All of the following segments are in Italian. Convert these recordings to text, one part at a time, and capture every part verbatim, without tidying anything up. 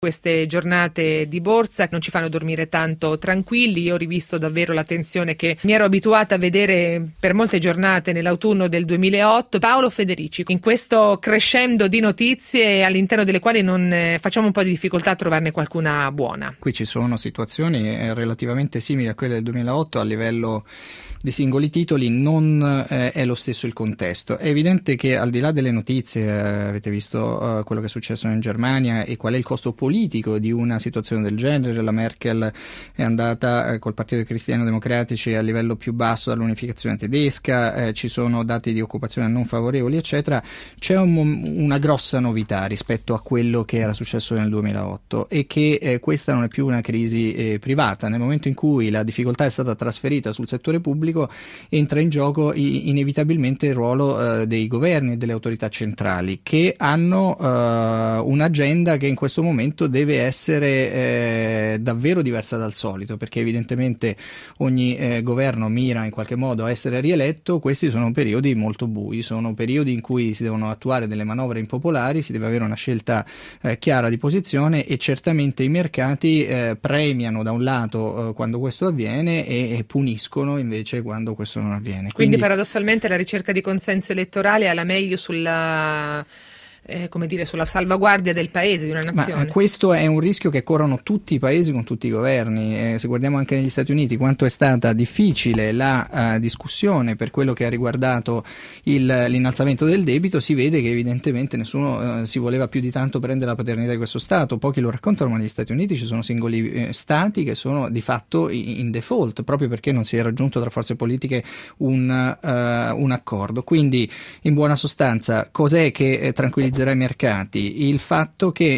Queste giornate di borsa non ci fanno dormire tanto tranquilli. Io ho rivisto davvero la tensione che mi ero abituata a vedere per molte giornate nell'autunno del duemilaotto. Paolo Federici, in questo crescendo di notizie all'interno delle quali non eh, facciamo un po' di difficoltà a trovarne qualcuna buona. Qui ci sono situazioni eh, relativamente simili a quelle del duemilaotto a livello di singoli titoli, non eh, è lo stesso il contesto. È evidente che al di là delle notizie, eh, avete visto eh, quello che è successo in Germania e qual è il costo politico di una situazione del genere. La Merkel è andata eh, col Partito dei Cristiano Democratici a livello più basso dall'unificazione tedesca, eh, ci sono dati di occupazione non favorevoli, eccetera. C'è un, una grossa novità rispetto a quello che era successo nel duemilaotto, e che eh, questa non è più una crisi eh, privata. Nel momento in cui la difficoltà è stata trasferita sul settore pubblico, entra in gioco inevitabilmente il ruolo eh, dei governi e delle autorità centrali, che hanno eh, un'agenda che in questo momento deve essere eh, davvero diversa dal solito, perché evidentemente ogni eh, governo mira in qualche modo a essere rieletto. Questi sono periodi molto bui, sono periodi in cui si devono attuare delle manovre impopolari, si deve avere una scelta eh, chiara di posizione, e certamente i mercati eh, premiano da un lato eh, quando questo avviene e, e puniscono invece quando questo non avviene. Quindi, Quindi paradossalmente la ricerca di consenso elettorale ha la meglio sulla eh, come dire, sulla salvaguardia del paese, di una nazione. Ma questo è un rischio che corrono tutti i paesi con tutti i governi. Eh, se guardiamo anche negli Stati Uniti quanto è stata difficile la uh, discussione per quello che ha riguardato il, l'innalzamento del debito, si vede che evidentemente nessuno uh, si voleva più di tanto prendere la paternità di questo Stato. Pochi lo raccontano, ma negli Stati Uniti ci sono singoli eh, Stati che sono di fatto in, in default, proprio perché non si è raggiunto tra forze politiche un, uh, un accordo. Quindi, in buona sostanza, cos'è che eh, tranquillizza i mercati? Il fatto che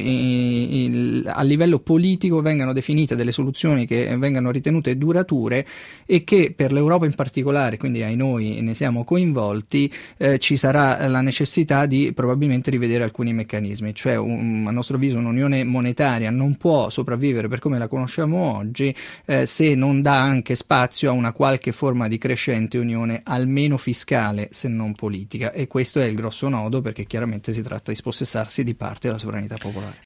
il, a livello politico vengano definite delle soluzioni che vengano ritenute durature, e che per l'Europa in particolare, quindi ai noi ne siamo coinvolti, eh, ci sarà la necessità di probabilmente rivedere alcuni meccanismi. Cioè, un, a nostro avviso, un'unione monetaria non può sopravvivere per come la conosciamo oggi eh, se non dà anche spazio a una qualche forma di crescente unione, almeno fiscale se non politica, e questo è il grosso nodo, perché chiaramente si tratta di spossessarsi di parte della sovranità popolare.